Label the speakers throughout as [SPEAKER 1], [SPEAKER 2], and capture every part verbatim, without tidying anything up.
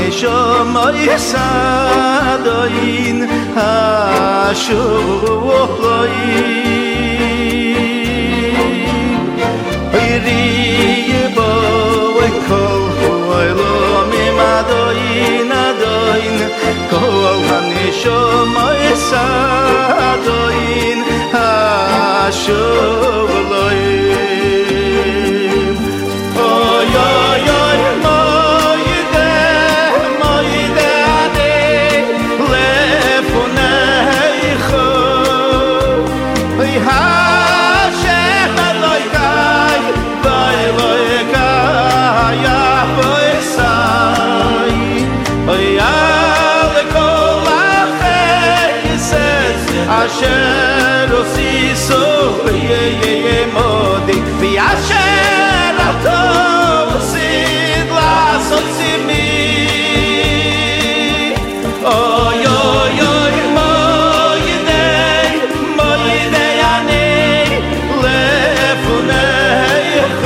[SPEAKER 1] הנשמה יסעדין השולויים וירי בו וכל חוילומים עדין עדין כל הנשמה יסעדין השולויים אוי אוי אוי אשר עושיסו יהיה מודי ואשר הטוב עשית לעשות צימי אוי אוי אוי מוידי מוידי אני לפניך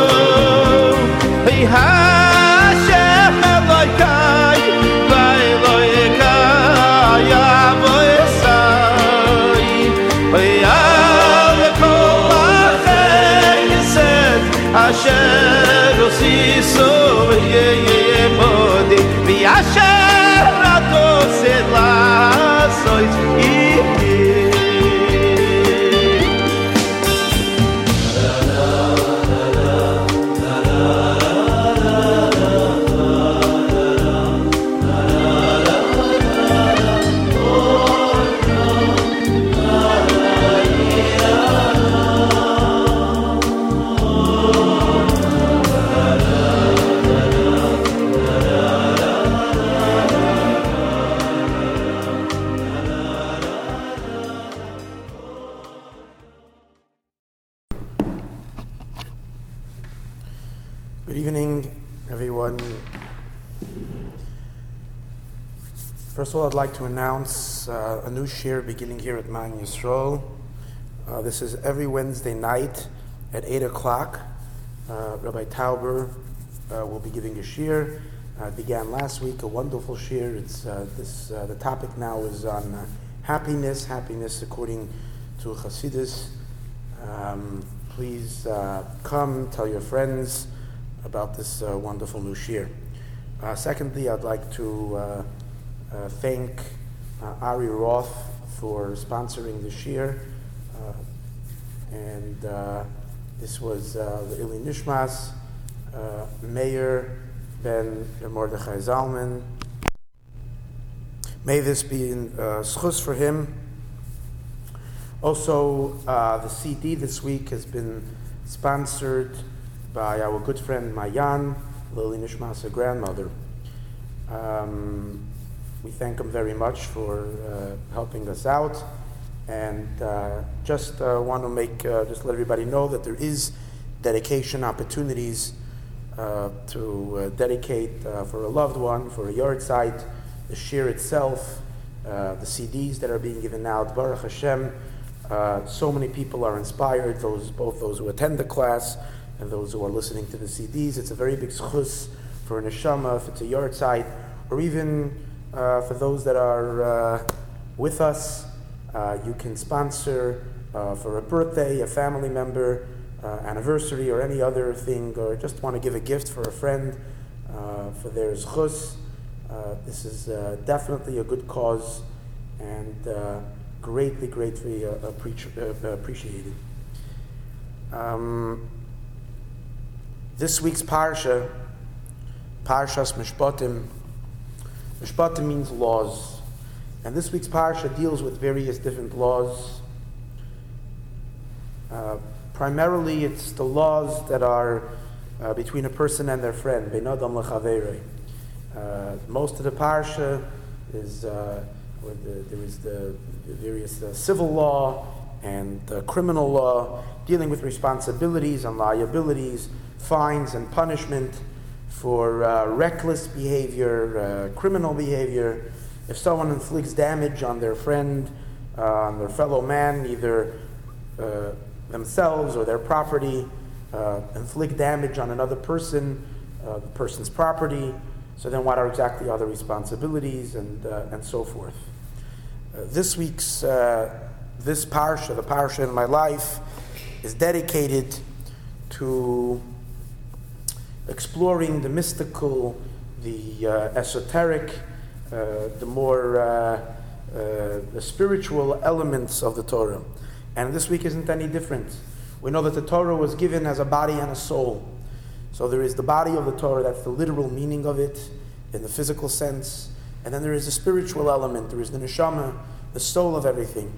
[SPEAKER 1] השם אלוהי ואלוהי יבוא אשר עושיסו יהיה מודי ואשר את עושה לעשות יהיה
[SPEAKER 2] First of all, I'd like to announce uh, a new shir beginning here at Man Yisrael. Uh, this is every Wednesday night at eight o'clock. Uh, Rabbi Tauber uh, will be giving a shir. Uh, it began last week, a wonderful shir. It's, uh, this, uh, the topic now is on uh, happiness, happiness according to Chassidus. Um, please uh, come, tell your friends about this uh, wonderful new shir. Uh, secondly, I'd like to uh, Uh, thank uh, Ari Roth for sponsoring the shir, uh, and uh, this was uh, the Ili Nishmas, uh, Meir Ben Mordechai Zalman. May this be in uh, schus for him. Also, uh, the C D this week has been sponsored by our good friend Mayan, Lili Nishmas, her grandmother. Um, We thank him very much for uh, helping us out, and uh, just uh, want to make uh, just let everybody know that there is dedication opportunities uh, to uh, dedicate uh, for a loved one, for a yard site, the shir itself, uh, the C Ds that are being given out. Baruch Hashem, uh, so many people are inspired. Those both those who attend the class and those who are listening to the C Ds. It's a very big schus for a neshama if it's a yard site, or even Uh, for those that are uh, with us, uh, you can sponsor uh, for a birthday, a family member, uh, anniversary, or any other thing, or just want to give a gift for a friend uh, for their zchus. Uh, this is uh, definitely a good cause and uh, greatly, greatly uh, appreci- uh, appreciated. Um, this week's parsha, Parshas Mishpatim. Mishpatim means laws. And this week's parsha deals with various different laws. Uh, primarily, it's the laws that are uh, between a person and their friend. Bein adam lechaverei. Uh, most of the parsha is uh, where the, there is the, the various uh, civil law and uh, criminal law dealing with responsibilities and liabilities, fines and punishment for uh, reckless behavior, uh, criminal behavior. If someone inflicts damage on their friend, uh, on their fellow man, either uh, themselves or their property, uh, inflict damage on another person, uh, the person's property, So then what are exactly other responsibilities and uh, and so forth. Uh, this week's, uh, this parsha, the parsha in my life, is dedicated to exploring the mystical, the uh, esoteric, uh, the more uh, uh, the spiritual elements of the Torah. And this week isn't any different. We know that the Torah was given as a body and a soul. So there is the body of the Torah, that's the literal meaning of it, in the physical sense. And then there is the spiritual element, there is the neshama, the soul of everything.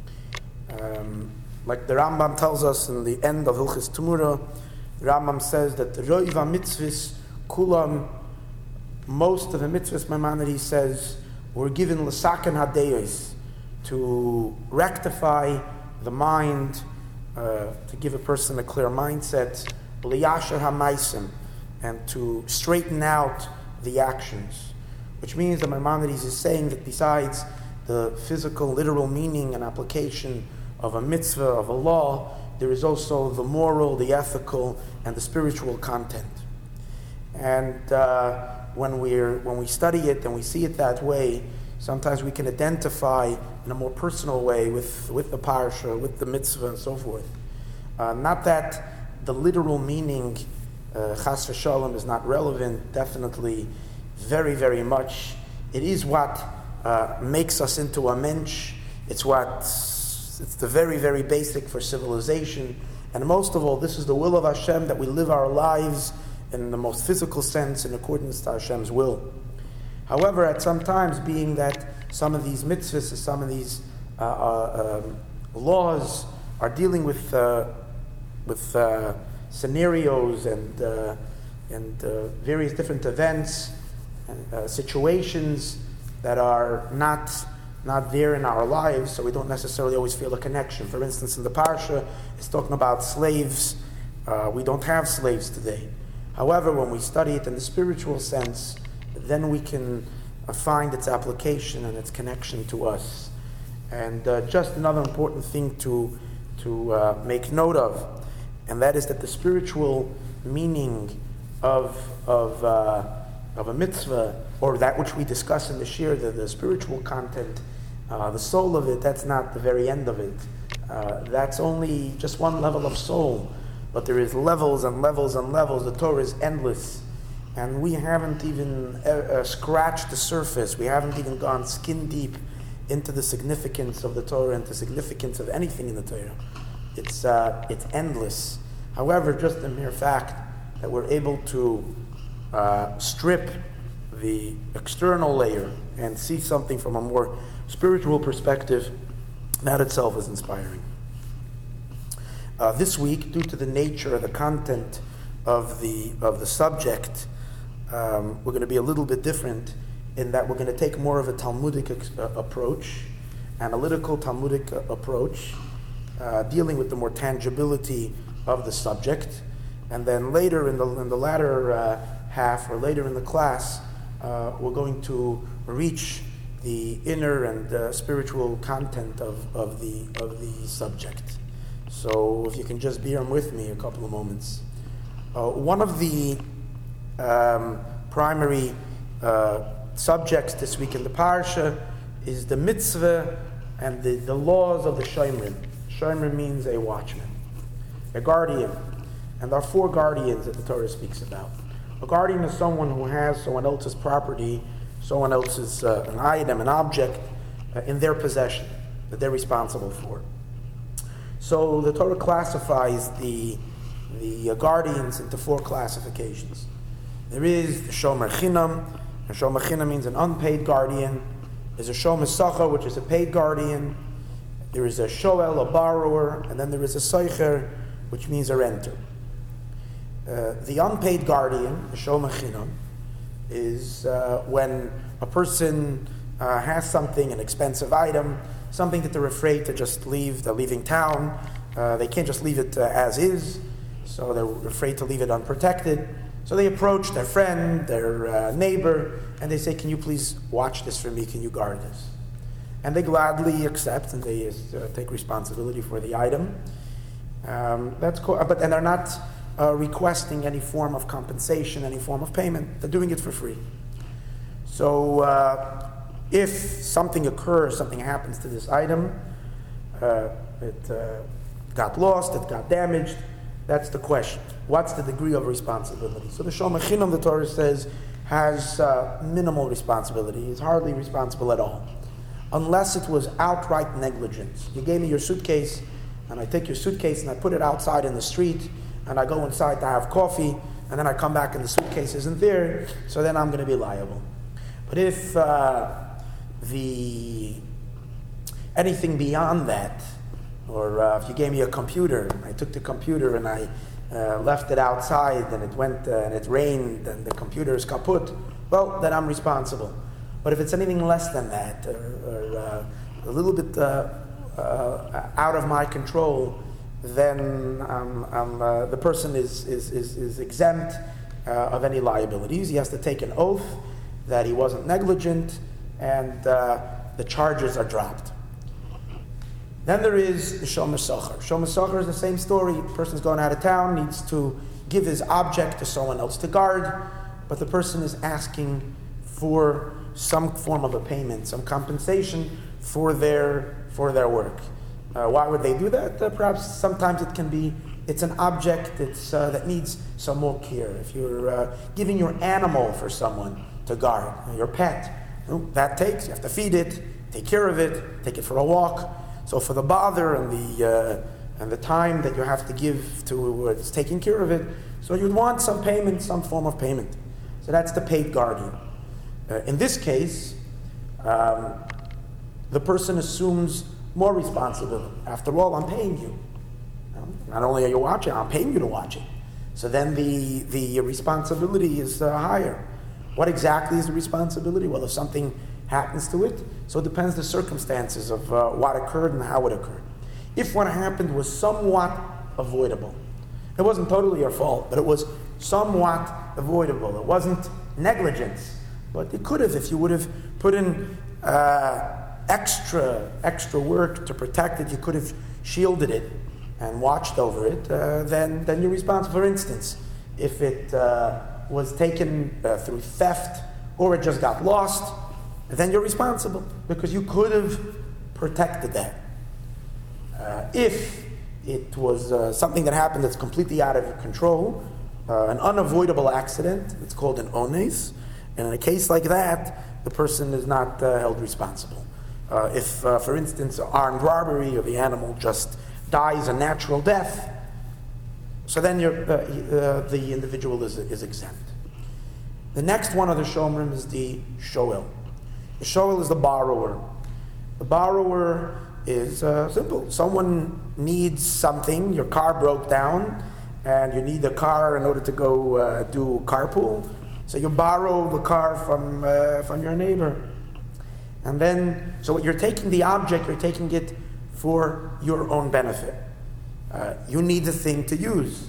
[SPEAKER 2] Um, like the Rambam tells us in the end of Hilchos Tumura, the Rambam says that the Roiv HaMitzvahs Kulam, most of the mitzvahs, Maimonides says, were given l'saken hadeyos, to rectify the mind, uh, to give a person a clear mindset, l'yasher hamaisim, and to straighten out the actions. Which means that Maimonides is saying that besides the physical, literal meaning and application of a mitzvah, of a law, there is also the moral, the ethical, and the spiritual content. And uh, when we're when we study it and we see it that way, sometimes we can identify in a more personal way with, with the parsha, with the mitzvah, and so forth. Uh, not that the literal meaning, uh, chas v'shalom, is not relevant, definitely, very, very much. It is what uh, makes us into a mensch. It's what, it's the very, very basic for civilization. And most of all, this is the will of Hashem, that we live our lives in the most physical sense in accordance to Hashem's will. However, at some times, being that some of these mitzvahs, some of these uh, uh, um, laws are dealing with uh, with uh, scenarios and uh, and uh, various different events and uh, situations that are not not there in our lives, so we don't necessarily always feel a connection. For instance, in the parsha, it's talking about slaves. Uh, we don't have slaves today. However, when we study it in the spiritual sense, then we can uh, find its application and its connection to us. And uh, just another important thing to to uh, make note of, and that is that the spiritual meaning of of uh, of a mitzvah, or that which we discuss in the shir, the, the spiritual content, uh, the soul of it, that's not the very end of it. Uh, that's only just one level of soul. But there is levels and levels and levels. The Torah is endless. And we haven't even uh, uh, scratched the surface. We haven't even gone skin deep into the significance of the Torah and the significance of anything in the Torah. It's uh, it's endless. However, just the mere fact that we're able to uh, strip the external layer and see something from a more spiritual perspective, that itself is inspiring. Uh, this week, due to the nature and the content of the of the subject, um, we're going to be a little bit different in that we're going to take more of a Talmudic ex- uh, approach, analytical Talmudic uh, approach, uh, dealing with the more tangibility of the subject, and then later in the in the latter uh, half or later in the class, uh, we're going to reach the inner and uh, spiritual content of, of the of the subject. So if you can just bear with me a couple of moments. Uh, one of the um, primary uh, subjects this week in the parsha is the mitzvah and the, the laws of the shomrim. Shomrim means a watchman, a guardian. And there are four guardians that the Torah speaks about. A guardian is someone who has someone else's property, someone else's uh, an item, an object uh, in their possession that they're responsible for. So the Torah classifies the the uh, guardians into four classifications. There is the shomer chinam, and shomer chinam means an unpaid guardian. There's a shomer sacha, which is a paid guardian. There is a shoel, a borrower, and then there is a soicher, which means a renter. Uh, the unpaid guardian, the shomer chinam, is uh, when a person uh, has something, an expensive item, something that they're afraid to just leave. They're leaving town. Uh, they can't just leave it uh, as is, so they're afraid to leave it unprotected. So they approach their friend, their uh, neighbor, and they say, "Can you please watch this for me? Can you guard this?" And they gladly accept, and they uh, take responsibility for the item. Um, that's cool, but and they're not uh, requesting any form of compensation, any form of payment. They're doing it for free. So uh, if something occurs, something happens to this item, uh, it uh, got lost, it got damaged, that's the question. What's the degree of responsibility? So the Shomer Chinam, the Torah says, has uh, minimal responsibility. He's hardly responsible at all, unless it was outright negligence. You gave me your suitcase, and I take your suitcase and I put it outside in the street, and I go inside to have coffee, and then I come back and the suitcase isn't there, so then I'm going to be liable. But if uh, the anything beyond that, or uh, if you gave me a computer, I took the computer and I uh, left it outside, and it went uh, and it rained, and the computer is kaput, well, then I'm responsible. But if it's anything less than that, or, or uh, a little bit uh, uh, out of my control, then um, um, uh, the person is is is, is exempt uh, of any liabilities. He has to take an oath that he wasn't negligent, and uh, the charges are dropped. Then there is the Shomer Socher. Shomer Socher is the same story. The person's going out of town, needs to give his object to someone else to guard, but the person is asking for some form of a payment, some compensation for their for their work. Uh, why would they do that? Uh, perhaps sometimes it can be, it's an object that's, uh, that needs some more care. If you're uh, giving your animal for someone to guard, your pet, you know, that takes, you have to feed it, take care of it, take it for a walk. So for the bother and the uh, and the time that you have to give to uh, taking care of it, so you'd want some payment, some form of payment. So that's the paid guardian. Uh, in this case, um, the person assumes more responsibility. After all, I'm paying you. You know, not only are you watching, I'm paying you to watch it. So then the, the responsibility is uh, higher. What exactly is the responsibility? Well, if something happens to it, so it depends the circumstances of uh, what occurred and how it occurred. If what happened was somewhat avoidable, it wasn't totally your fault, but it was somewhat avoidable. It wasn't negligence, but it could have, if you would have put in uh, extra extra work to protect it, you could have shielded it and watched over it, uh, then, then you're responsible. For instance, if it uh, was taken uh, through theft or it just got lost, then you're responsible because you could have protected that. Uh, if it was uh, something that happened that's completely out of your control, uh, an unavoidable accident, it's called an ones, and in a case like that, the person is not uh, held responsible. Uh, if, uh, for instance, armed robbery or the animal just dies a natural death, so then you're, uh, uh, the individual is, is exempt. The next one of the Shomrim is the Shoel. The Shoel is the borrower. The borrower is uh, simple. Someone needs something. Your car broke down, and you need a car in order to go uh, do carpool. So you borrow the car from uh, from your neighbor. And then, so you're taking the object, you're taking it for your own benefit. Uh, you need the thing to use.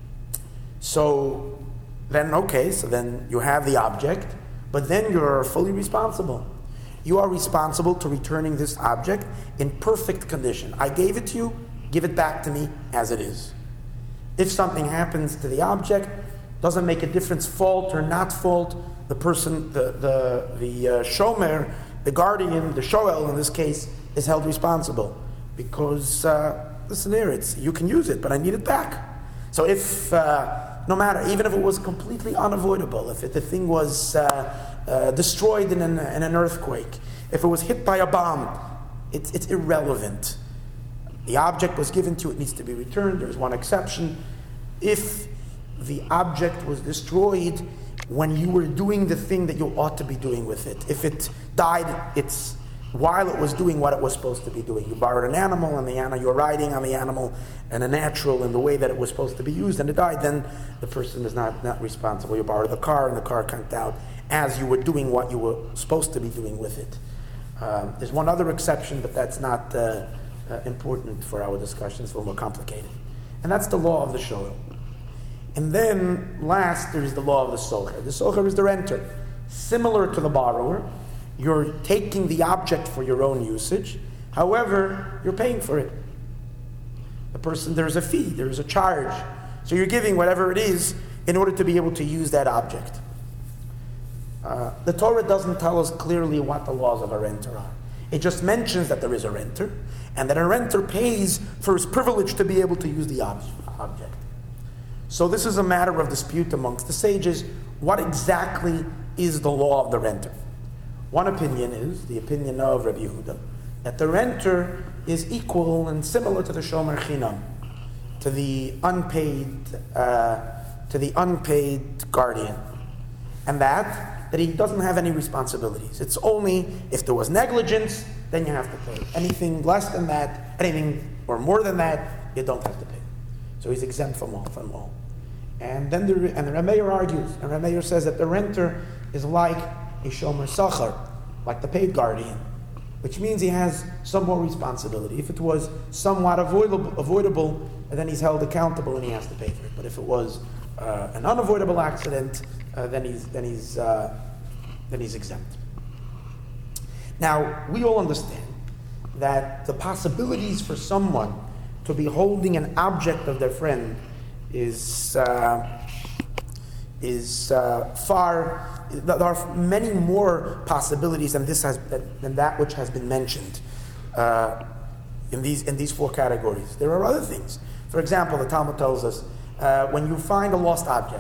[SPEAKER 2] So then, okay, so then you have the object, but then you're fully responsible. You are responsible to returning this object in perfect condition. I gave it to you, give it back to me as it is. If something happens to the object, doesn't make a difference, fault or not fault, the person, the the the uh, shomer, the guardian, the shoel in this case, is held responsible because uh, listen here, it's you can use it, but I need it back. So if uh, no matter, even if it was completely unavoidable, if it, the thing was uh, uh, destroyed in an, in an earthquake, if it was hit by a bomb, it's it's irrelevant. The object was given to you, it needs to be returned. There's one exception. If the object was destroyed when you were doing the thing that you ought to be doing with it. If it died, it's while it was doing what it was supposed to be doing. You borrowed an animal, and the animal you're riding on the animal, and a natural in the way that it was supposed to be used, and it died. Then the person is not not responsible. You borrowed the car, and the car comes out as you were doing what you were supposed to be doing with it. Um, there's one other exception, but that's not uh, uh, important for our discussion. It's a little more complicated, and that's the law of the shoel. And then, last, there is the law of the socher. The socher is the renter. Similar to the borrower, you're taking the object for your own usage. However, you're paying for it. The person, there's a fee, there's a charge. So you're giving whatever it is in order to be able to use that object. Uh, the Torah doesn't tell us clearly what the laws of a renter are. It just mentions that there is a renter, and that a renter pays for his privilege to be able to use the ob- object. So this is a matter of dispute amongst the sages. What exactly is the law of the renter? One opinion is, the opinion of Rabbi Yehuda, that the renter is equal and similar to the shomer chinam, to the unpaid, uh, to the unpaid guardian, and that that he doesn't have any responsibilities. It's only if there was negligence, then you have to pay. Anything less than that, anything or more than that, you don't have to pay. So he's exempt from all. From all. And then the and the Rameir argues, and Rameir says that the renter is like a shomer sachar, like the paid guardian, which means he has some more responsibility. If it was somewhat avoidable, avoidable, then he's held accountable and he has to pay for it. But if it was uh, an unavoidable accident, uh, then he's then he's uh, then he's exempt. Now we all understand that the possibilities for someone to be holding an object of their friend is uh, is uh, far. There are many more possibilities than this has than that which has been mentioned uh, in these in these four categories. There are other things. For example, the Talmud tells us uh, when you find a lost object,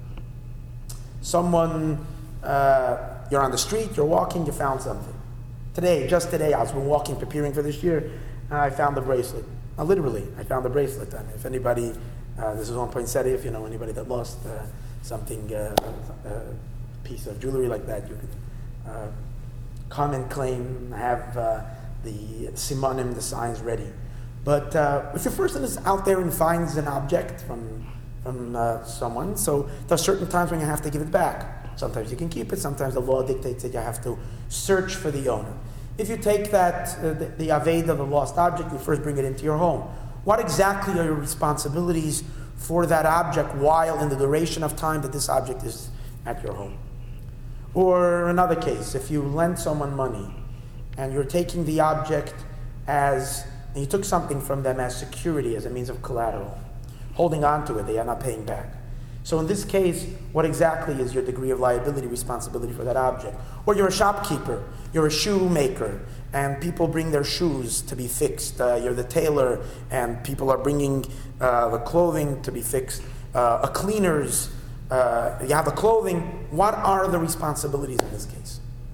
[SPEAKER 2] someone uh, you're on the street, you're walking, you found something. Today, just today, I was been walking, preparing for this year, and I found the bracelet. Now, literally, I found the bracelet. And if anybody, uh, this is one point set, if you know anybody that lost uh, something. Uh, uh, piece of jewelry like that, you can uh, come and claim, have uh, the simanim, the signs ready. But uh, if a person is out there and finds an object from from uh, someone, so there are certain times when you have to give it back. Sometimes you can keep it, sometimes the law dictates that you have to search for the owner. If you take that, uh, the, the aved of the lost object, you first bring it into your home. What exactly are your responsibilities for that object while in the duration of time that this object is at your home? Or another case, if you lend someone money and you're taking the object as, and you took something from them as security, as a means of collateral, holding on to it, they are not paying back. So in this case, what exactly is your degree of liability, responsibility for that object? Or you're a shopkeeper, you're a shoemaker, and people bring their shoes to be fixed. Uh, you're the tailor, and people are bringing uh, the clothing to be fixed. Uh, a cleaner's Uh, you have the clothing. What are the responsibilities in this case?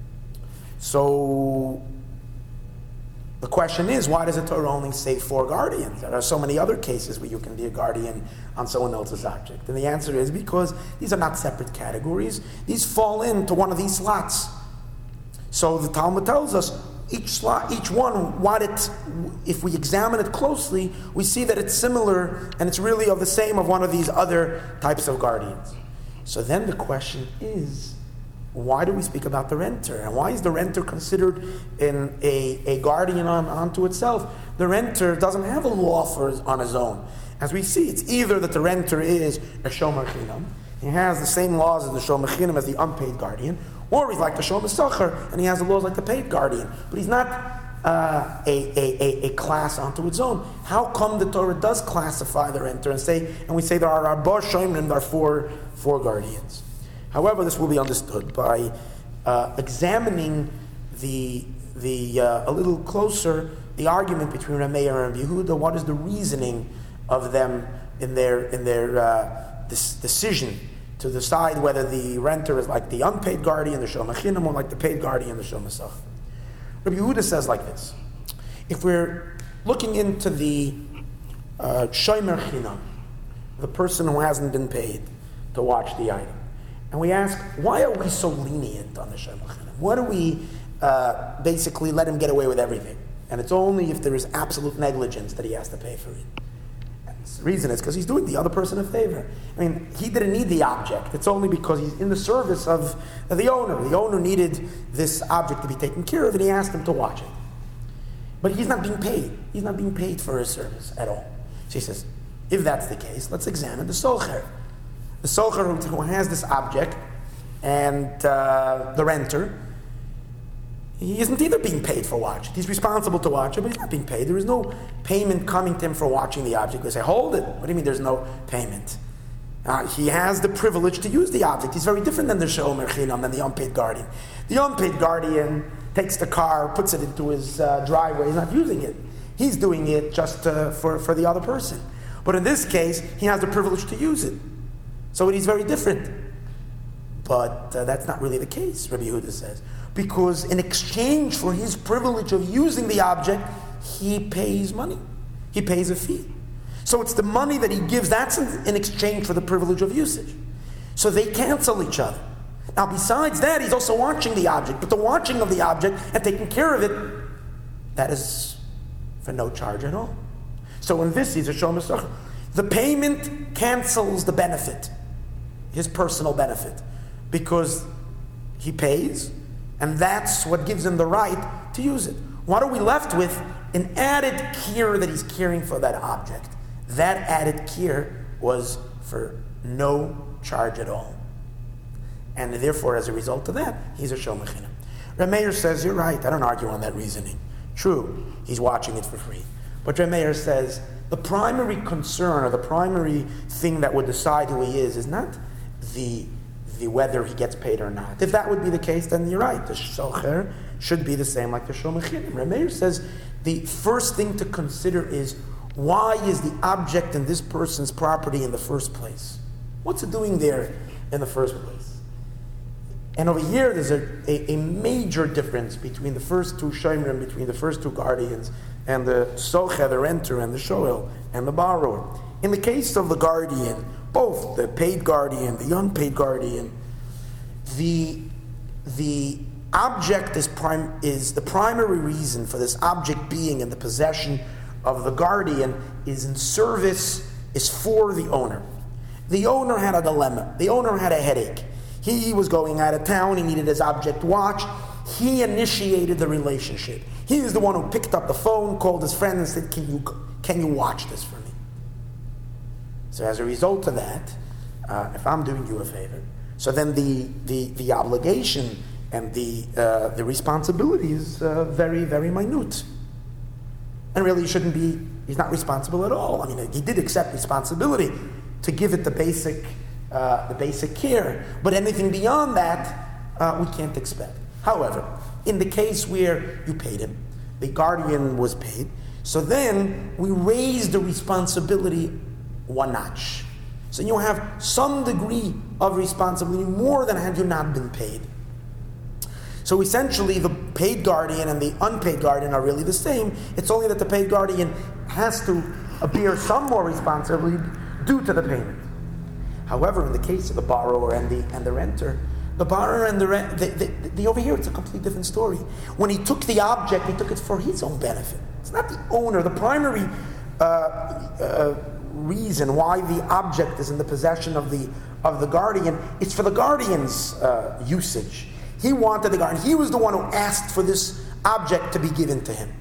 [SPEAKER 2] So the question is, why does the Torah only say four guardians? There are so many other cases where you can be a guardian on someone else's object. And the answer is because these are not separate categories. These fall into one of these slots. So the Talmud tells us each slot, each one, what it, if we examine it closely, we see that it's similar and it's really of the same of one of these other types of guardians. So then the question is, why do we speak about the renter? And why is the renter considered in a, a guardian on, onto itself? The renter doesn't have a law for his, on his own. As we see, it's either that the renter is a shomer chinam, he has the same laws as the shomer chinam as the unpaid guardian, or he's like the shomer sachar, and he has the laws like the paid guardian. But he's not uh, a, a, a, a class onto its own. How come the Torah does classify the renter and say, and we say there are arba shomrim, there are four, four guardians? However, this will be understood by uh, examining the the uh, a little closer the argument between Rameir and Yehuda. What is the reasoning of them in their in their uh, this decision to decide whether the renter is like the unpaid guardian, the shomer chinam, or like the paid guardian, the shomer sachar? Rabbi Yehuda says like this: if we're looking into the uh, shomer chinam, the person who hasn't been paid to watch the item, and we ask, why are we so lenient on the shomer chinam? Why do we uh, basically let him get away with everything? And it's only if there is absolute negligence that he has to pay for it. And the reason is because he's doing the other person a favor. I mean, he didn't need the object. It's only because he's in the service of the owner. The owner needed this object to be taken care of, and he asked him to watch it. But he's not being paid. He's not being paid for his service at all. So he says, if that's the case, let's examine the socher. The socher who has this object and uh, the renter, he isn't either being paid for watching. He's responsible to watch it, but he's not being paid. There is no payment coming to him for watching the object. They say, hold it. What do you mean there's no payment? Uh, he has the privilege to use the object. He's very different than the shomer chinam, than the unpaid guardian. The unpaid guardian takes the car, puts it into his uh, driveway. He's not using it. He's doing it just uh, for, for the other person. But in this case, he has the privilege to use it. So it is very different. But uh, that's not really the case, Rabbi Yehuda says. Because in exchange for his privilege of using the object, he pays money. He pays a fee. So it's the money that he gives, that's in, in exchange for the privilege of usage. So they cancel each other. Now besides that, he's also watching the object. But the watching of the object and taking care of it, that is for no charge at all. So in this, he's a shomer sachar. The payment cancels the benefit, his personal benefit, because he pays, and that's what gives him the right to use it. What are we left with? An added care that he's caring for that object. That added care was for no charge at all. And therefore, as a result of that, he's a shomer chinam. Reb Meir says, you're right, I don't argue on that reasoning. True, he's watching it for free. But Reb Meir says, the primary concern, or the primary thing that would decide who he is, is not the, the whether he gets paid or not. If that would be the case, then you're right. The socher should be the same like the shomer chinam. Reb Meir says, the first thing to consider is, why is the object in this person's property in the first place? What's it doing there in the first place? And over here, there's a, a, a major difference between the first two shomrim, between the first two guardians, and the socher, the renter, and the shoel, and the borrower. In the case of the guardian, both the paid guardian, the unpaid guardian, the, the object is, prim, is the primary reason for this object being in the possession of the guardian is in service, is for the owner. The owner had a dilemma. The owner had a headache. He was going out of town. He needed his object watched. He initiated the relationship. He is the one who picked up the phone, called his friend, and said, can you, can you watch this for me? So as a result of that, uh, if I'm doing you a favor, so then the, the, the obligation and the, uh, the responsibility is uh, very, very minute. And really, he shouldn't be, he's not responsible at all. I mean, he did accept responsibility to give it the basic, uh, the basic care. But anything beyond that, uh, we can't expect. However, in the case where you paid him, the guardian was paid, so then we raise the responsibility one notch. So you have some degree of responsibility more than had you not been paid. So essentially, the paid guardian and the unpaid guardian are really the same. It's only that the paid guardian has to bear some more responsibility due to the payment. However, in the case of the borrower and the and the renter, the borrower and the rent, the, the, the, the over here, it's a completely different story. When he took the object, he took it for his own benefit. It's not the owner. The primary uh, uh, reason why the object is in the possession of the of the guardian, it's for the guardian's uh, usage. He wanted the guardian. He was the one who asked for this object to be given to him.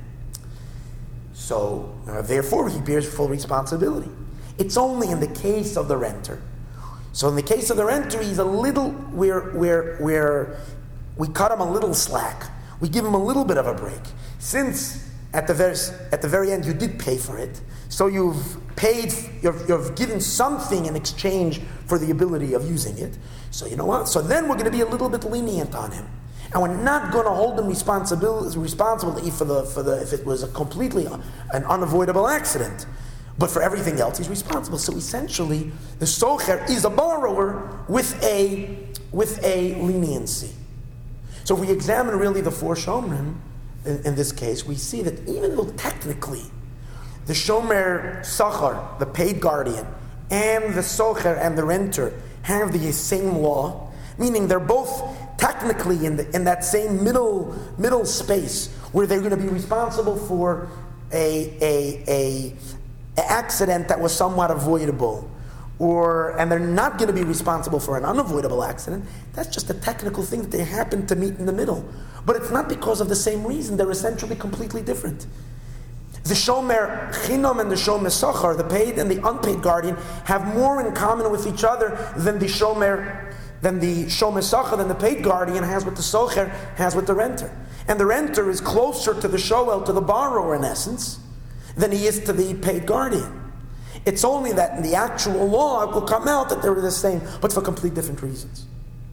[SPEAKER 2] So, uh, therefore, he bears full responsibility. It's only in the case of the renter. So, in the case of the renter, he's a little, where, where, where we cut him a little slack. We give him a little bit of a break. Since at the very, at the very end you did pay for it, so you've paid, you've, you've given something in exchange for the ability of using it. So you know what? So then we're going to be a little bit lenient on him, and we're not going to hold him responsible responsibility for the for the if it was a completely an unavoidable accident, but for everything else he's responsible. So essentially, the socher is a borrower with a with a leniency. So if we examine really the four shomrim in, in this case, we see that even though technically the shomer sachar, the paid guardian, and the socher and the renter have the same law, meaning they're both technically in the, in that same middle middle space where they're going to be responsible for a, a, a, a accident that was somewhat avoidable, or and they're not going to be responsible for an unavoidable accident. That's just a technical thing that they happen to meet in the middle. But it's not because of the same reason. They're essentially completely different. The shomer chinam and the shomer sachar, the paid and the unpaid guardian, have more in common with each other than the shomer, than the shomer sachar, than the paid guardian has with the socher, has with the renter. And the renter is closer to the shoel, to the borrower in essence, than he is to the paid guardian. It's only that in the actual law it will come out that they're the same, but for completely different reasons.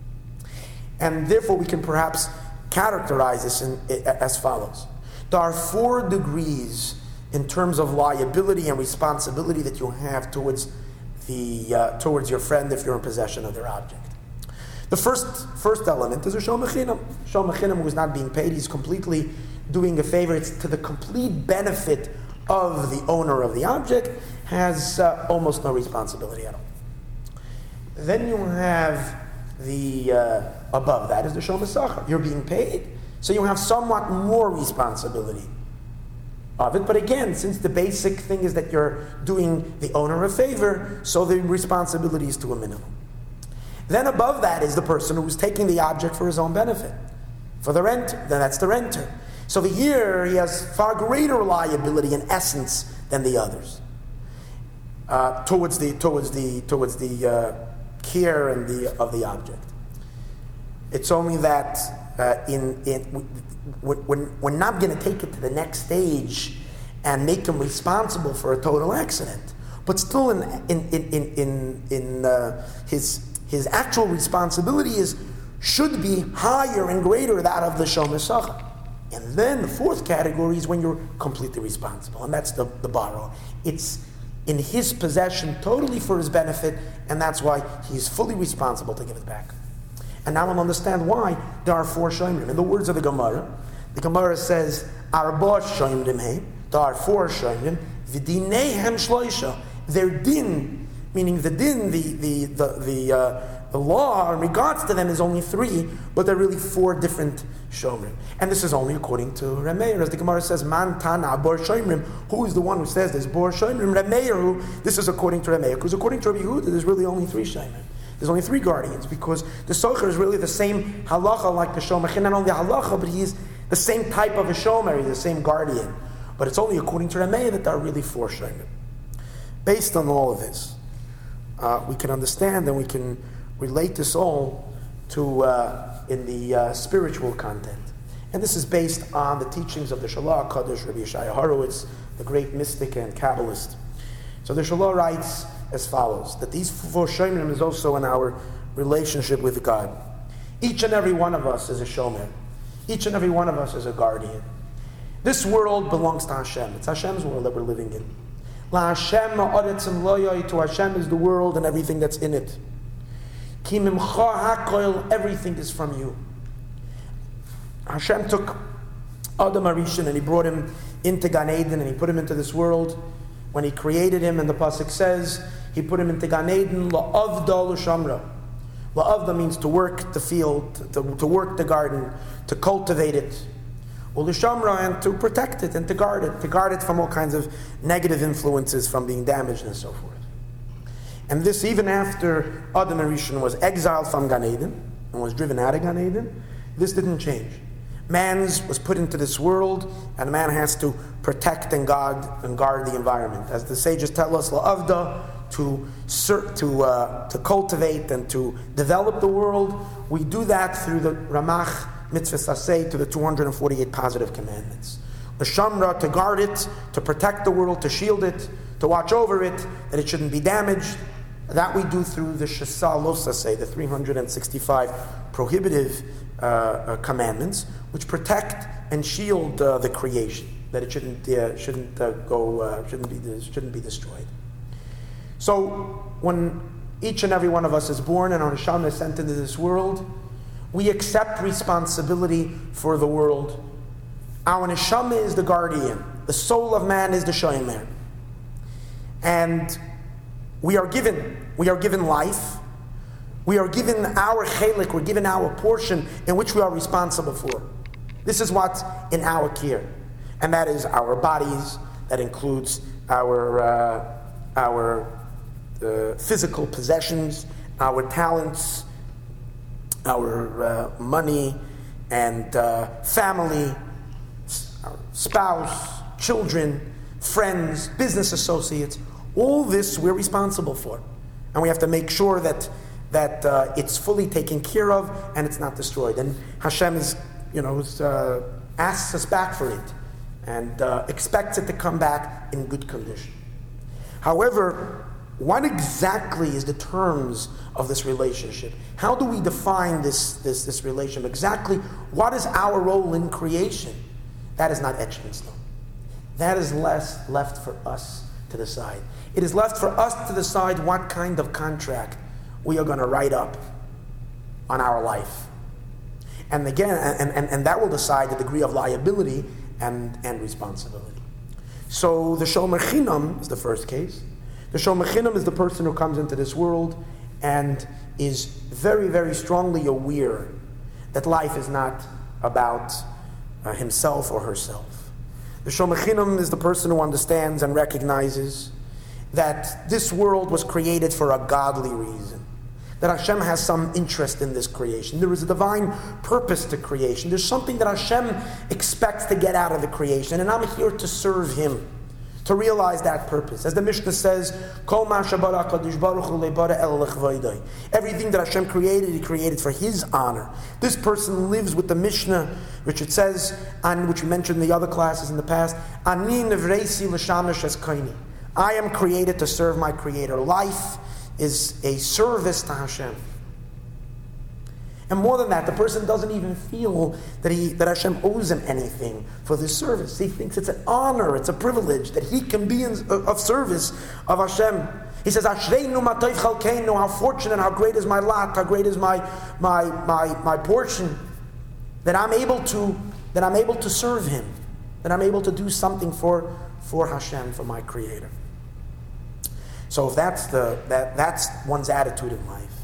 [SPEAKER 2] And therefore we can perhaps characterize this in, as follows. There are four degrees in terms of liability and responsibility that you have towards the uh, towards your friend if you're in possession of their object. The first first element is a shom mechinam. Shom mechinam who is not being paid, he's completely doing a favor. It's to the complete benefit of the owner of the object, has uh, almost no responsibility at all. Then you have the uh, above that is the shom mesachar. You're being paid, so you have somewhat more responsibility of it. But again, since the basic thing is that you're doing the owner a favor, so the responsibility is to a minimum. Then above that is the person who's taking the object for his own benefit. For the renter, then that's the renter. So the here he has far greater liability in essence than the others uh, towards the towards the towards the uh, care and the of the object. It's only that uh, in in we're, we're not going to take it to the next stage and make him responsible for a total accident, but still in in in in in, in uh, his his actual responsibility is should be higher and greater that of the shom mesachar. And then the fourth category is when you're completely responsible, and that's the, the borrower. It's in his possession totally for his benefit, and that's why he's fully responsible to give it back. And now we'll understand why there are four shomrim. In the words of the Gemara, the Gemara says, Arba shomrim he, there are four shomrim, v'dinehem shloisha. Their din, meaning the din, the the the the, uh, the law in regards to them is only three, but they're really four different shomrim. And this is only according to Rameir, as the Gemara says, Man tana bor shomrim. Who is the one who says this? Bor shomrim. Rameir, who this is according to Rameir, because according to Rabbi Yehuda, there's really only three shomrim. There's only three guardians, because the socher is really the same halacha like the shomer. Not only halacha, but he's the same type of a shomer, he's the same guardian. But it's only according to Rameir that there are really four shomrim. Based on all of this, uh, we can understand and we can relate this all to uh, in the uh, spiritual content. And this is based on the teachings of the Shalah Kadosh Rabbi Yeshaya Horowitz, the great mystic and Kabbalist. So the Shalah writes as follows, that these four shomrim is also in our relationship with God. Each and every one of us is a shomer. Each and every one of us is a guardian. This world belongs to Hashem. It's Hashem's world that we're living in. La Hashem ma'aretzim loyoi, to Hashem is the world and everything that's in it. Ki mimcha hakoil, everything is from you. Hashem took Adam Arishan and he brought him into Gan Eden and he put him into this world. When he created him, and the pasuk says, he put him into Gan Eden, la'avda l'shamra. La'avda means to work the field, to, to work the garden, to cultivate it. L'shamra, and to protect it and to guard it, to guard it from all kinds of negative influences, from being damaged and so forth. And this even after Adam Arishan was exiled from Gan Eden and was driven out of Gan Eden, this didn't change. Man's was put into this world, and man has to protect and guard and guard the environment. As the sages tell us, la'avda, to to uh, to cultivate and to develop the world. We do that through the Ramach Mitzvah Saseh, to the two hundred forty-eight positive commandments. The Shamra, to guard it, to protect the world, to shield it, to watch over it, that it shouldn't be damaged. That we do through the Shasa Lo Saseh, the three hundred sixty-five prohibitive uh, uh, commandments, which protect and shield uh, the creation, that it shouldn't uh, shouldn't uh, go uh, shouldn't be shouldn't be destroyed. So when each and every one of us is born and our neshama is sent into this world, we accept responsibility for the world. Our neshama is the guardian. The soul of man is the shomer, and we are given we are given life. We are given our chelik, we're given our portion in which we are responsible for. This is what's in our care, and that is our bodies. That includes our uh, our uh, physical possessions, our talents, our uh, money, and uh, family, our spouse, children, friends, business associates. All this we're responsible for, and we have to make sure that that uh, it's fully taken care of and it's not destroyed. And Hashem is, you know, uh, asks us back for it and uh, expects it to come back in good condition. However, what exactly is the terms of this relationship? How do we define this, this, this relationship? Exactly what is our role in creation? That is not etched in stone. That is less left for us to decide. It is left for us to decide what kind of contract we are going to write up on our life. And again, and, and, and that will decide the degree of liability and, and responsibility. So the Shomer Chinam is the first case. The Shomer Chinam is the person who comes into this world and is very, very strongly aware that life is not about uh, himself or herself. The Shomer Chinam is the person who understands and recognizes that this world was created for a godly reason, that Hashem has some interest in this creation. There is a divine purpose to creation. There's something that Hashem expects to get out of the creation, and I'm here to serve Him, to realize that purpose. As the Mishnah says, Kol ma shabara HaKadosh Baruch Hu lebara el lechvoidai. Everything that Hashem created, He created for His honor. This person lives with the Mishnah, which it says, and which we mentioned in the other classes in the past, Ani nevreisi l'shamash es kaini. I am created to serve my Creator. Life is a service to Hashem. And more than that, the person doesn't even feel that he that Hashem owes him anything for this service. He thinks it's an honor, it's a privilege that he can be in, of service of Hashem. He says, "Ashreinu matayv chalkeinu." How fortunate, how great is my lot, how great is my my my my portion, that I'm able to that I'm able to serve Him, that I'm able to do something for for Hashem, for my Creator. So if that's the that that's one's attitude in life.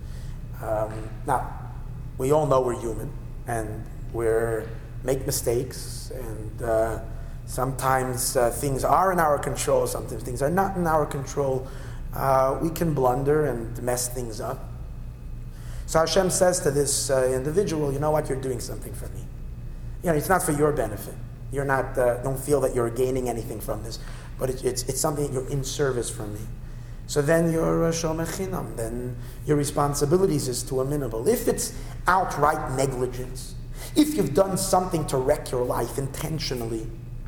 [SPEAKER 2] Um, now. We all know we're human, and we make mistakes, and uh, sometimes uh, things are in our control, sometimes things are not in our control. Uh, we can blunder and mess things up. So Hashem says to this uh, individual, you know what, you're doing something for me. You know, it's not for your benefit. You're not, uh, don't feel that you're gaining anything from this, but it, it's, it's something that you're in service for me. So then you're a Shomer Chinam, then your responsibilities is to a minimal. If it's outright negligence, if you've done something to wreck your life intentionally,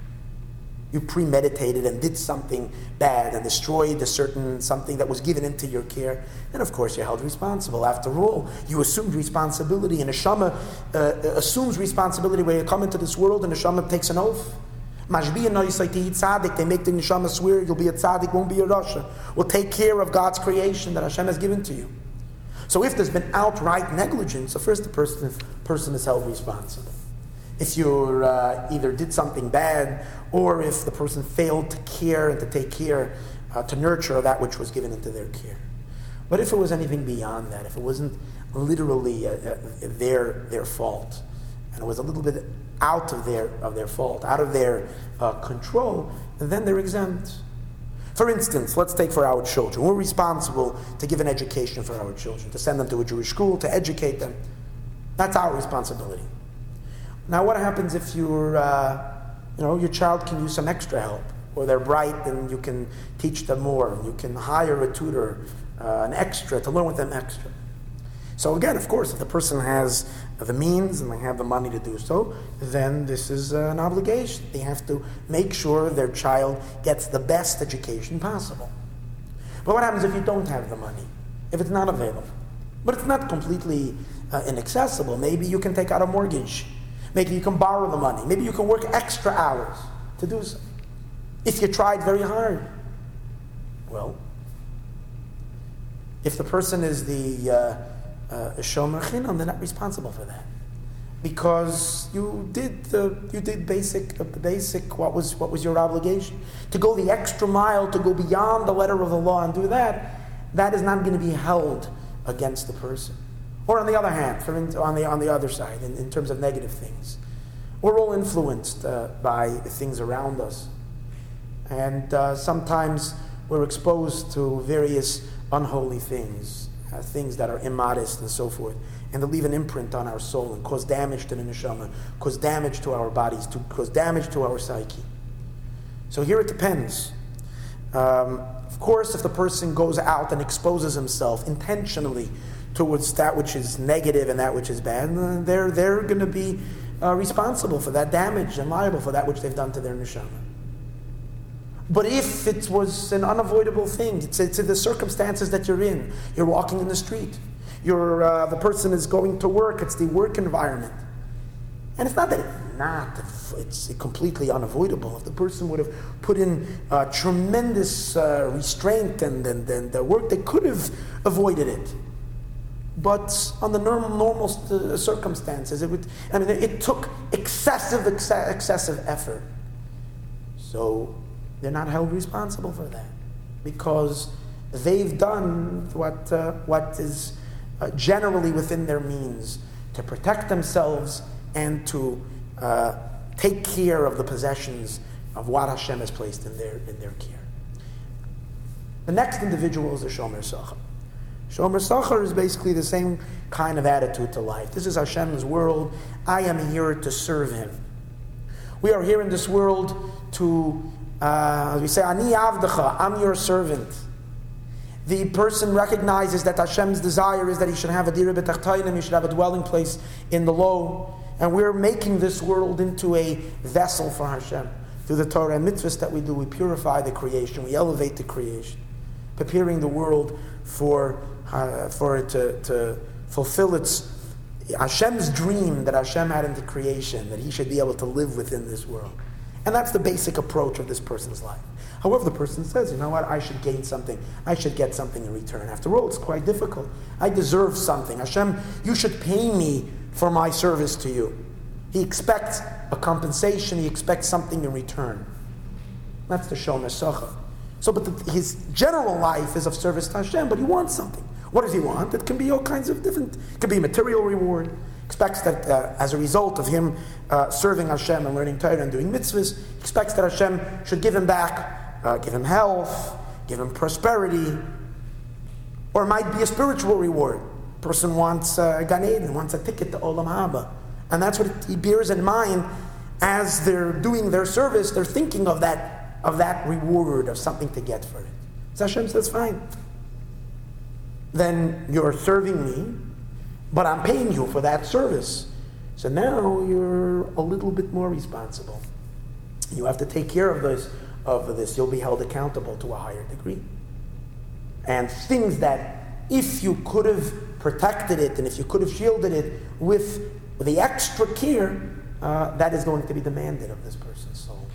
[SPEAKER 2] you premeditated and did something bad and destroyed a certain something that was given into your care, then of course you're held responsible. After all, you assumed responsibility, and a Neshama uh, assumes responsibility when you come into this world, and a Neshama takes an oath. Mashbi and Noisai Tzaddik, they make the Neshama swear you'll be a Tzaddik, won't be a Rasha. Will take care of God's creation that Hashem has given to you. So if there's been outright negligence, so first the person, person is held responsible. If you uh, either did something bad, or if the person failed to care and to take care, uh, to nurture that which was given into their care. But if it was anything beyond that, if it wasn't literally uh, uh, their their fault, and it was a little bit out of their of their fault, out of their uh, control, then they're exempt. For instance, let's take for our children. We're responsible to give an education for our children, to send them to a Jewish school, to educate them. That's our responsibility. Now, what happens if you're, uh, you know, your child can use some extra help, or they're bright and you can teach them more, you can hire a tutor, uh, an extra, to learn with them extra. So again, of course, if the person has the means and they have the money to do so, then this is uh, an obligation. They have to make sure their child gets the best education possible. But what happens if you don't have the money? If it's not available? But it's not completely uh, inaccessible. Maybe you can take out a mortgage. Maybe you can borrow the money. Maybe you can work extra hours to do so. If you tried very hard. Well, if the person is the uh, uh, Shomer Chinam, they're not responsible for that, because you did the you did basic the basic what was what was your obligation. To go the extra mile, to go beyond the letter of the law and do that, that is not going to be held against the person. Or on the other hand, for in, on the on the other side, in, in terms of negative things, we're all influenced uh, by things around us, and uh, sometimes we're exposed to various unholy things, uh, things that are immodest and so forth, and they leave an imprint on our soul and cause damage to the neshama, cause damage to our bodies, to cause damage to our psyche. So here it depends. Um, of course, if the person goes out and exposes himself intentionally towards that which is negative and that which is bad, they're they're going to be uh, responsible for that damage and liable for that which they've done to their neshama. But if it was an unavoidable thing, it's, it's in the circumstances that you're in. You're walking in the street. You're, uh, the person is going to work. It's the work environment. And it's not that it's not, it's completely unavoidable. If the person would have put in uh, tremendous uh, restraint and, and, and the work, they could have avoided it. But on the normal, normal st- circumstances, it would. I mean, it took excessive, ex- excessive effort. So they're not held responsible for that because they've done what uh, what is uh, generally within their means to protect themselves and to uh, take care of the possessions of what Hashem has placed in their in their care. The next individual is the Shomer Sachar. Shomer Sachar is basically the same kind of attitude to life. This is Hashem's world. I am here to serve Him. We are here in this world to, uh, we say, Ani Avdecha, I'm your servant. The person recognizes that Hashem's desire is that he should have a dira b'tachtayim, he should have a dwelling place in the low. And we're making this world into a vessel for Hashem. Through the Torah and mitzvahs that we do, we purify the creation, we elevate the creation, preparing the world for uh, for it to, to fulfill its Hashem's dream that Hashem had in the creation, that he should be able to live within this world. And that's the basic approach of this person's life. However, the person says, you know what, I should gain something. I should get something in return. After all, it's quite difficult. I deserve something. Hashem, you should pay me for my service to you. He expects a compensation. He expects something in return. That's the Shomer Sachar. So, but the, his general life is of service to Hashem, but he wants something. What does he want? It can be all kinds of different, it can be material reward. Expects that uh, as a result of him uh, serving Hashem and learning Torah and doing mitzvahs, he expects that Hashem should give him back, uh, give him health, give him prosperity. Or it might be a spiritual reward. A person wants uh, Gan Eden, wants a ticket to Olam Haba. And that's what he bears in mind as they're doing their service. They're thinking of that, of that reward, of something to get for it. So Hashem says, fine. Then you're serving me, but I'm paying you for that service. So now you're a little bit more responsible. You have to take care of this. Of this, you'll be held accountable to a higher degree. And things that, if you could have protected it and if you could have shielded it with the extra care, uh, that is going to be demanded of this person's soul.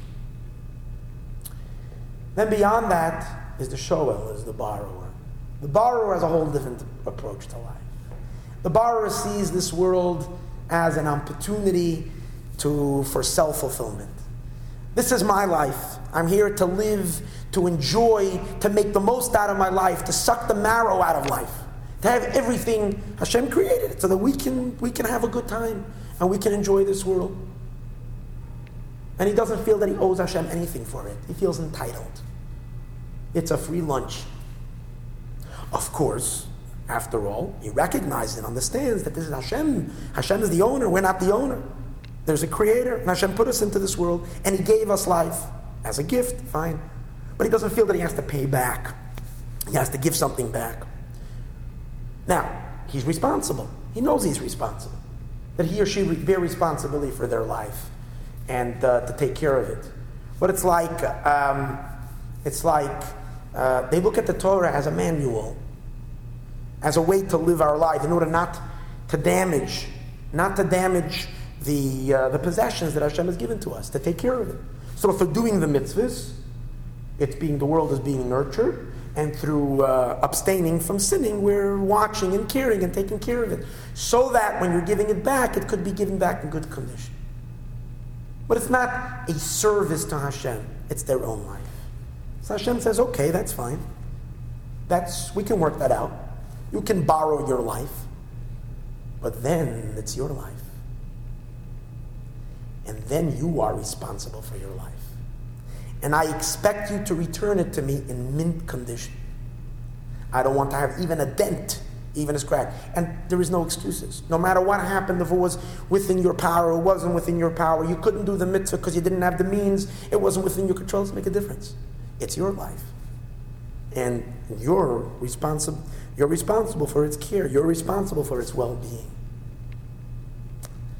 [SPEAKER 2] Then beyond that is the shoel, is the borrower. The borrower has a whole different approach to life. The borrower sees this world as an opportunity to for self-fulfillment. This is my life. I'm here to live, to enjoy, to make the most out of my life, to suck the marrow out of life, to have everything Hashem created so that we can we can have a good time and we can enjoy this world. And he doesn't feel that he owes Hashem anything for it. He feels entitled. It's a free lunch. Of course, after all, he recognizes and understands that this is Hashem. Hashem is the owner, we're not the owner. There's a creator, and Hashem put us into this world, and he gave us life as a gift, fine. But he doesn't feel that he has to pay back. He has to give something back. Now, he's responsible. He knows he's responsible. That he or she bear responsibility for their life and uh, to take care of it. But it's like, um, it's like uh, they look at the Torah as a manual, as a way to live our life in order not to damage, not to damage the uh, the possessions that Hashem has given to us, to take care of it. So if we're doing the mitzvahs, it's being, the world is being nurtured, and through uh, abstaining from sinning, we're watching and caring and taking care of it, so that when you're giving it back, it could be given back in good condition. But it's not a service to Hashem, it's their own life. So Hashem says, okay, that's fine. That's, we can work that out. You can borrow your life, but then it's your life. And then you are responsible for your life. And I expect you to return it to me in mint condition. I don't want to have even a dent, even a scratch. And there is no excuses. No matter what happened, if it was within your power or wasn't within your power, you couldn't do the mitzvah because you didn't have the means, it wasn't within your control, it doesn't make a difference. It's your life. And you're responsible, you're responsible for its care. You're responsible for its well-being.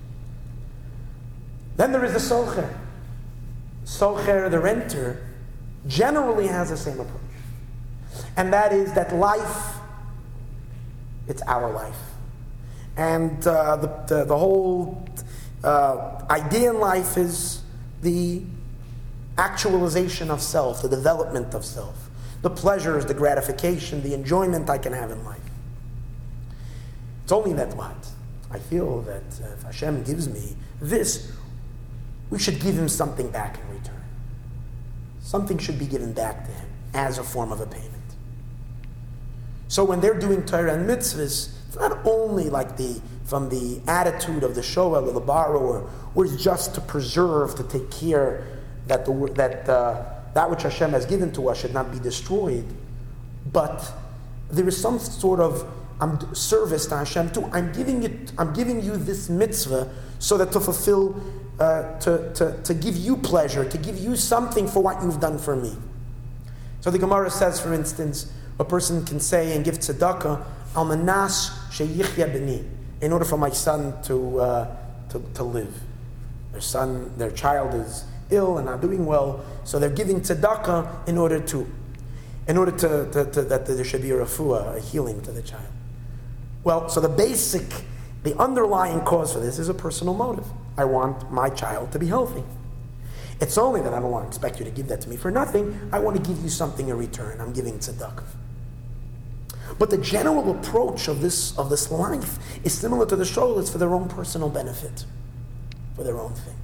[SPEAKER 2] Then there is the socher. Socher, the renter, generally has the same approach. And that is that life, it's our life. And uh, the, the, the whole uh, idea in life is the actualization of self, the development of self, the pleasures, the gratification, the enjoyment I can have in life. It's only that what? I feel that uh, if Hashem gives me this, we should give him something back in return. Something should be given back to him as a form of a payment. So when they're doing Torah and mitzvahs, it's not only like the from the attitude of the shoel or the borrower, or it's just to preserve, to take care that the that uh, that which Hashem has given to us should not be destroyed, but there is some sort of um, service to Hashem too. I'm giving it. I'm giving you this mitzvah so that to fulfill, uh, to, to to give you pleasure, to give you something for what you've done for me. So the Gemara says, for instance, a person can say and give tzedakah al manas sheyichya b'ni, in order for my son to, uh, to to live. Their son, their child is ill and not doing well, so they're giving tzedakah in order to, in order to, to, to that there should be a refuah, a healing to the child. Well, so the basic, the underlying cause for this is a personal motive. I want my child to be healthy. It's only that I don't want to expect you to give that to me for nothing. I want to give you something in return. I'm giving tzedakah. But the general approach of this of this life is similar to the shoel. It's for their own personal benefit, for their own thing.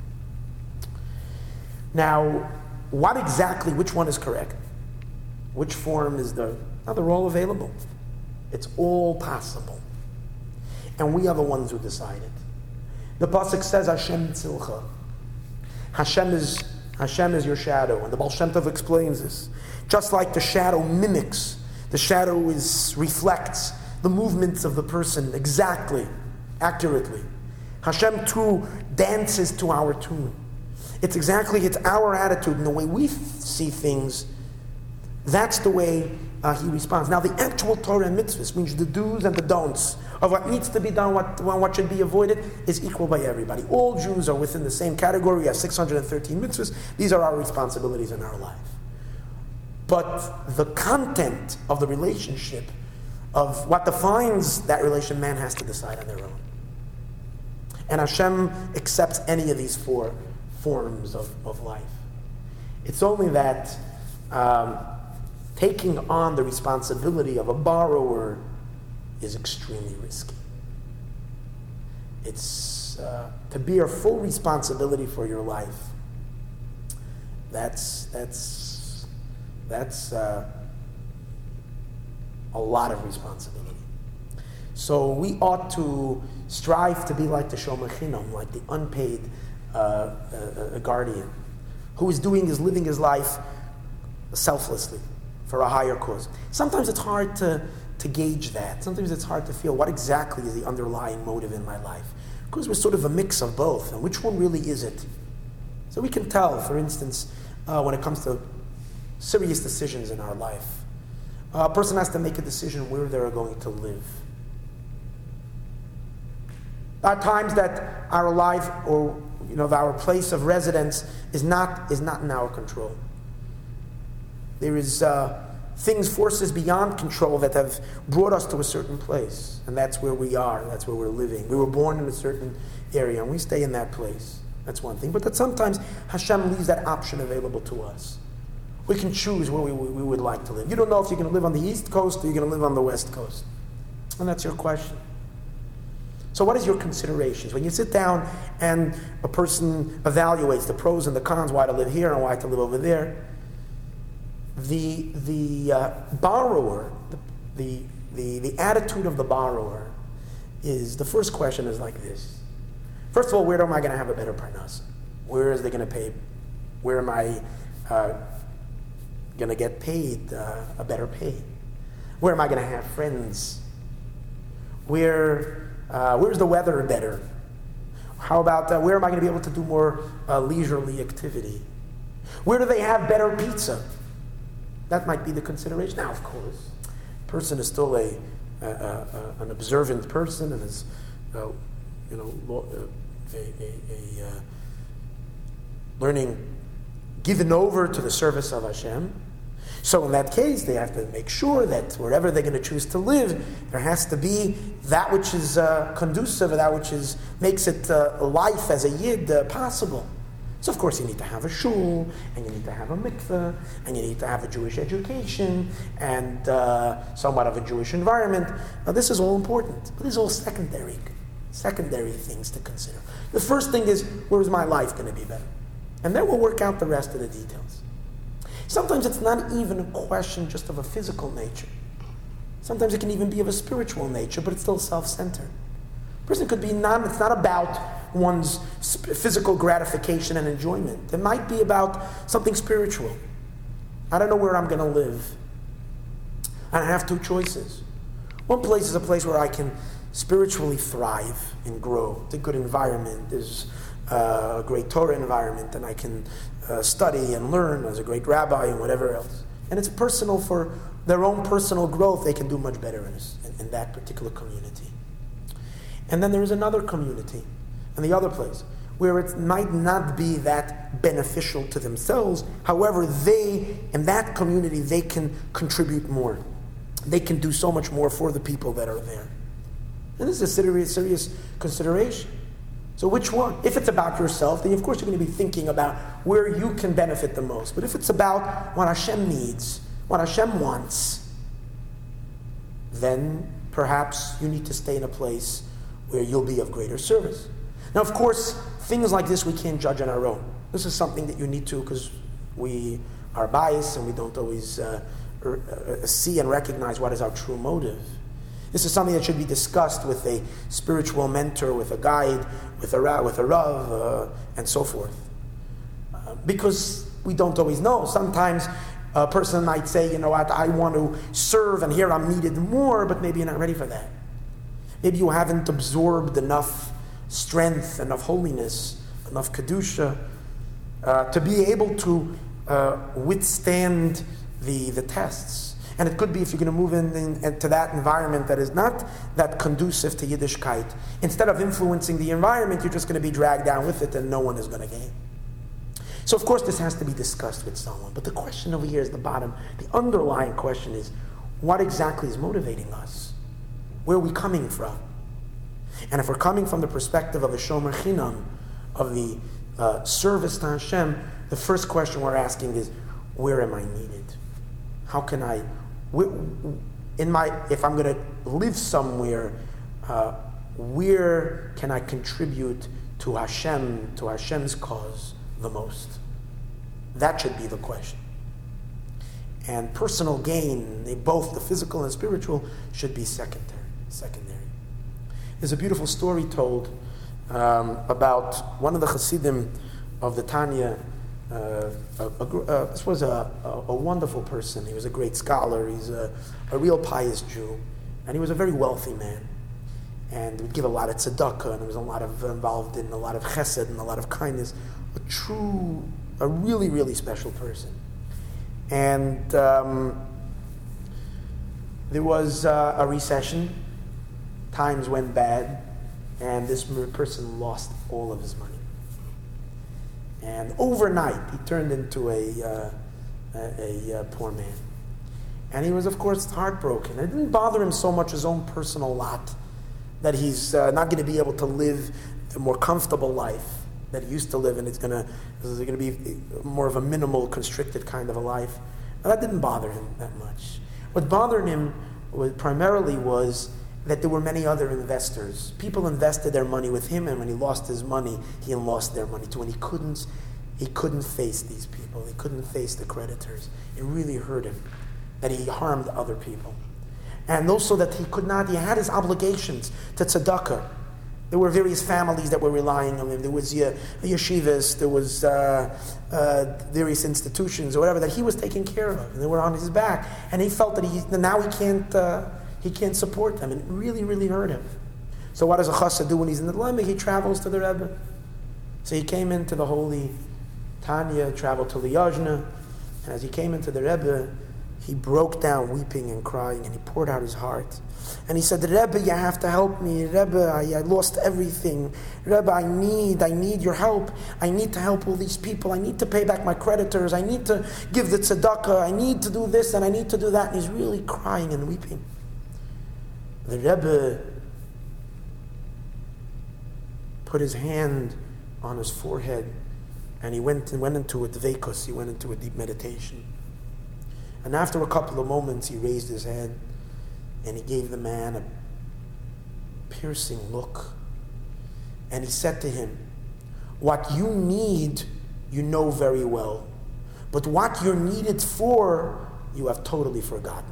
[SPEAKER 2] Now, what exactly, which one is correct? Which form is the... Now, they're all available. It's all possible. And we are the ones who decide it. The pasuk says, Hashem tzilcha. Hashem is, Hashem is your shadow. And the Baal Shem Tov explains this. Just like the shadow mimics, the shadow is reflects the movements of the person exactly, accurately. Hashem too dances to our tune. It's exactly, it's our attitude and the way we see things. That's the way uh, he responds. Now the actual Torah and mitzvahs, means the do's and the don'ts of what needs to be done, what, what should be avoided, is equal by everybody. All Jews are within the same category. We have six hundred thirteen mitzvahs. These are our responsibilities in our life. But the content of the relationship, of what defines that relation, man has to decide on their own. And Hashem accepts any of these four forms of, of life. It's only that um, taking on the responsibility of a borrower is extremely risky. It's uh, to bear full responsibility for your life. That's that's that's uh, a lot of responsibility. So we ought to strive to be like the shomer chinam, like the unpaid uh, uh, guardian, who is doing is living his life selflessly for a higher cause. Sometimes it's hard to to gauge that. Sometimes it's hard to feel what exactly is the underlying motive in my life, because we're sort of a mix of both, and which one really is it? So we can tell, for instance, uh, when it comes to serious decisions in our life, uh, a person has to make a decision where they're going to live. There are times that our life, or you know, our place of residence is not is not in our control. There is uh, things, forces beyond control that have brought us to a certain place, and that's where we are. That's where we're living. We were born in a certain area, and we stay in that place. That's one thing. But that sometimes Hashem leaves that option available to us. We can choose where we, we would like to live. You don't know if you're going to live on the East Coast or you're going to live on the West Coast, and that's your question. So what is your considerations? When you sit down and a person evaluates the pros and the cons, why to live here and why to live over there, the the uh, borrower, the, the, the attitude of the borrower is, the first question is like this. First of all, where am I going to have a better parnas? Where is they going to pay? Where am I uh, going to get paid uh, a better pay? Where am I going to have friends? Where... Uh, where's the weather better? How about uh, where am I going to be able to do more uh, leisurely activity? Where do they have better pizza? That might be the consideration. Now, of course, person is still a, a, a, a an observant person and is, uh, you know, a, a, a, a uh, learning given over to the service of Hashem. So in that case, they have to make sure that wherever they're going to choose to live, there has to be that which is uh, conducive, that which is makes it uh, life as a yid uh, possible. So of course you need to have a shul, and you need to have a mikveh, and you need to have a Jewish education, and uh, somewhat of a Jewish environment. Now this is all important, but these are all secondary, secondary things to consider. The first thing is, where is my life going to be better? And then we'll work out the rest of the details. Sometimes it's not even a question just of a physical nature. Sometimes it can even be of a spiritual nature, but it's still self-centered. A person could be not, it's not about one's physical gratification and enjoyment. It might be about something spiritual. I don't know where I'm going to live. I have two choices. One place is a place where I can spiritually thrive and grow. It's a good environment. There's uh, a great Torah environment, and I can uh, study and learn as a great rabbi and whatever else. And it's personal for their own personal growth. They can do much better in, in, in that particular community. And then there is another community, and the other place, where it might not be that beneficial to themselves. However, they, in that community, they can contribute more. They can do so much more for the people that are there. And this is a serious, serious consideration. So which one? If it's about yourself, then of course you're going to be thinking about where you can benefit the most. But if it's about what Hashem needs, what Hashem wants, then perhaps you need to stay in a place where you'll be of greater service. Now, of course, things like this we can't judge on our own. This is something that you need to, because we are biased and we don't always uh, uh, see and recognize what is our true motive. This is something that should be discussed with a spiritual mentor, with a guide, with a ra- with a rav, uh, and so forth. Uh, because we don't always know. Sometimes a person might say, you know what, I want to serve, and here I'm needed more, but maybe you're not ready for that. Maybe you haven't absorbed enough strength, enough holiness, enough kedusha uh, to be able to uh, withstand the, the tests. And it could be if you're going to move in, in, into that environment that is not that conducive to Yiddishkeit. Instead of influencing the environment, you're just going to be dragged down with it, and no one is going to gain. So of course this has to be discussed with someone. But the question over here is the bottom. The underlying question is, what exactly is motivating us? Where are we coming from? And if we're coming from the perspective of a shomer chinam, of the uh, service to Hashem, the first question we're asking is, where am I needed? How can I, in my, if I'm going to live somewhere, uh, where can I contribute to Hashem, to Hashem's cause the most? That should be the question. And personal gain, they both the physical and spiritual, should be secondary. Secondary. There's a beautiful story told um, about one of the Hasidim of the Tanya. Uh, a, a, uh, this was a, a, a wonderful person. He was a great scholar. He's a, a real pious Jew, and he was a very wealthy man. And would give a lot of tzedakah, and there was a lot of involved in a lot of chesed and a lot of kindness. A true, a really, really special person. And um, there was uh, a recession. Times went bad, and this person lost all of his money. And overnight, he turned into a, uh, a, a, a poor man. And he was, of course, heartbroken. It didn't bother him so much his own personal lot, that he's uh, not going to be able to live a more comfortable life that he used to live, and it's going to this is going to be more of a minimal, constricted kind of a life. And that didn't bother him that much. What bothered him was, primarily was that there were many other investors. People invested their money with him, and when he lost his money, he lost their money too. And he couldn't, he couldn't face these people. He couldn't face the creditors. It really hurt him that he harmed other people. And also that he could not, he had his obligations to tzedakah. There were various families that were relying on him. There was uh, yeshivas, there was uh, uh, various institutions or whatever that he was taking care of, and they were on his back. And he felt that he now he can't uh, he can't support them, and it really, really hurt him. So what does a chassid do when he's in the dilemma? He travels to the Rebbe. So he came into the holy Tanya, traveled to Liozna, and as he came into the Rebbe, he broke down weeping and crying, and he poured out his heart. And he said, Rebbe, you have to help me. Rebbe, I, I lost everything. Rebbe, I need, I need your help. I need to help all these people. I need to pay back my creditors. I need to give the tzedakah. I need to do this and I need to do that. And he's really crying and weeping. The Rebbe put his hand on his forehead and he went and went into a dveikus. He went into a deep meditation. And after a couple of moments, he raised his head and he gave the man a piercing look. And he said to him, what you need, you know very well. But what you're needed for, you have totally forgotten.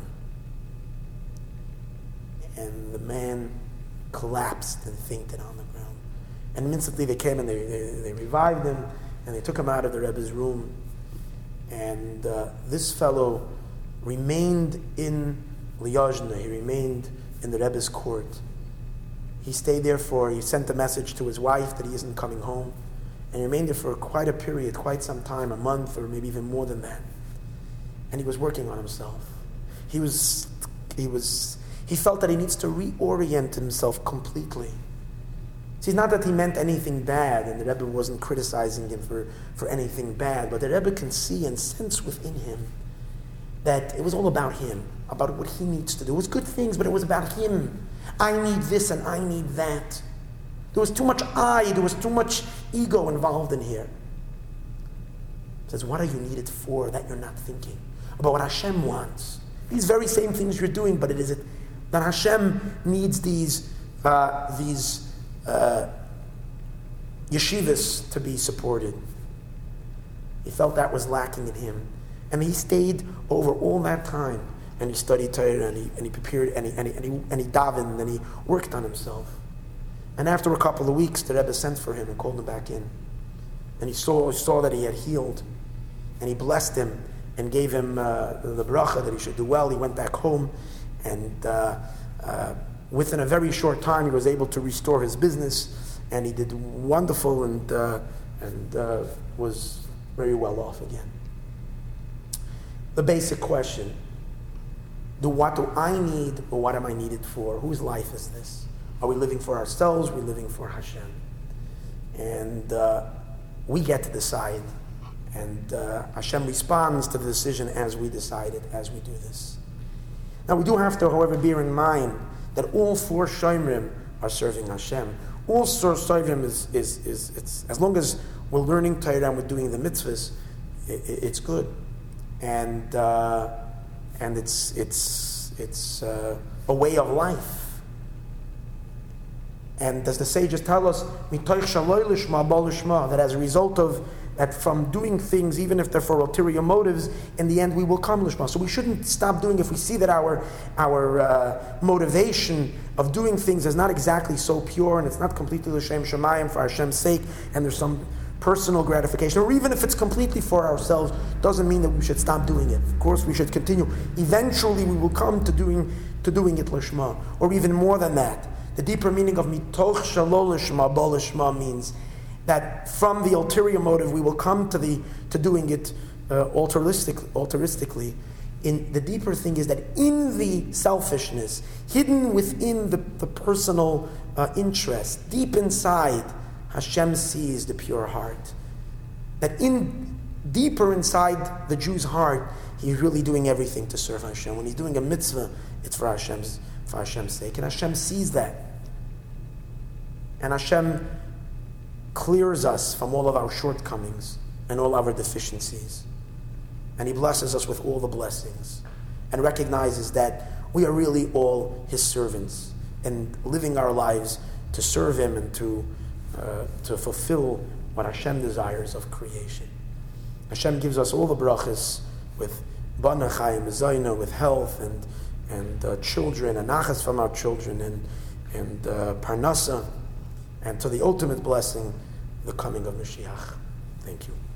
[SPEAKER 2] And the man collapsed and fainted on the ground. And instantly they came and they, they, they revived him and they took him out of the Rebbe's room. And uh, this fellow remained in Liozna. He remained in the Rebbe's court. He stayed there for, he sent a message to his wife that he isn't coming home. And he remained there for quite a period, quite some time, a month or maybe even more than that. And he was working on himself. He was, he was, he felt that he needs to reorient himself completely. See, it's not that he meant anything bad, and the Rebbe wasn't criticizing him for, for anything bad, but the Rebbe can see and sense within him that it was all about him, about what he needs to do. It was good things, but it was about him. I need this and I need that. There was too much I, there was too much ego involved in here. He says, what are you needed for that you're not thinking? About what Hashem wants. These very same things you're doing, but it is it that Hashem needs these uh, these uh, yeshivas to be supported. He felt that was lacking in him. And he stayed over all that time, and he studied Torah, and he, and he prepared, and he, and, he, and, he, and he davened, and he worked on himself. And after a couple of weeks, the Rebbe sent for him and called him back in. And he saw, saw that he had healed, and he blessed him and gave him uh, the bracha that he should do well. He went back home, and uh, uh, within a very short time, he was able to restore his business, and he did wonderful and, uh, and uh, was very well off again. The basic question, do what do I need or what am I needed for? Whose life is this? Are we living for ourselves? Are we living for Hashem? And uh, we get to decide. And uh, Hashem responds to the decision as we decide it, as we do this. Now we do have to, however, bear in mind that all four Shomrim are serving Hashem. All four Shomrim is, is, is it's, as long as we're learning Torah and we're doing the mitzvahs, it, it's good. And uh, and it's it's it's uh, a way of life. And as the sages tell us, that as a result of that, from doing things, even if they're for ulterior motives, in the end we will come lishma. So we shouldn't stop doing if we see that our our uh, motivation of doing things is not exactly so pure and it's not completely l'shem shamayim for Hashem's sake, and there's some personal gratification, or even if it's completely for ourselves, doesn't mean that we should stop doing it. Of course, we should continue. Eventually, we will come to doing to doing it lishma, or even more than that. The deeper meaning of mitoch shalol lishma bo lishma means that from the ulterior motive, we will come to the to doing it uh, altruistic, altruistically. In the deeper thing is that in the selfishness, hidden within the, the personal uh, interest, deep inside, Hashem sees the pure heart. That in deeper inside the Jew's heart, he's really doing everything to serve Hashem. When he's doing a mitzvah, it's for Hashem's for Hashem's sake, and Hashem sees that. And Hashem clears us from all of our shortcomings and all our deficiencies, and He blesses us with all the blessings, and recognizes that we are really all His servants, and living our lives to serve Him and to Uh, to fulfill what Hashem desires of creation. Hashem gives us all the brachas with bana chayim, zayna, with health and and uh, children, and nachas from our children, and and uh, parnasa, and to the ultimate blessing, the coming of Mashiach. Thank you.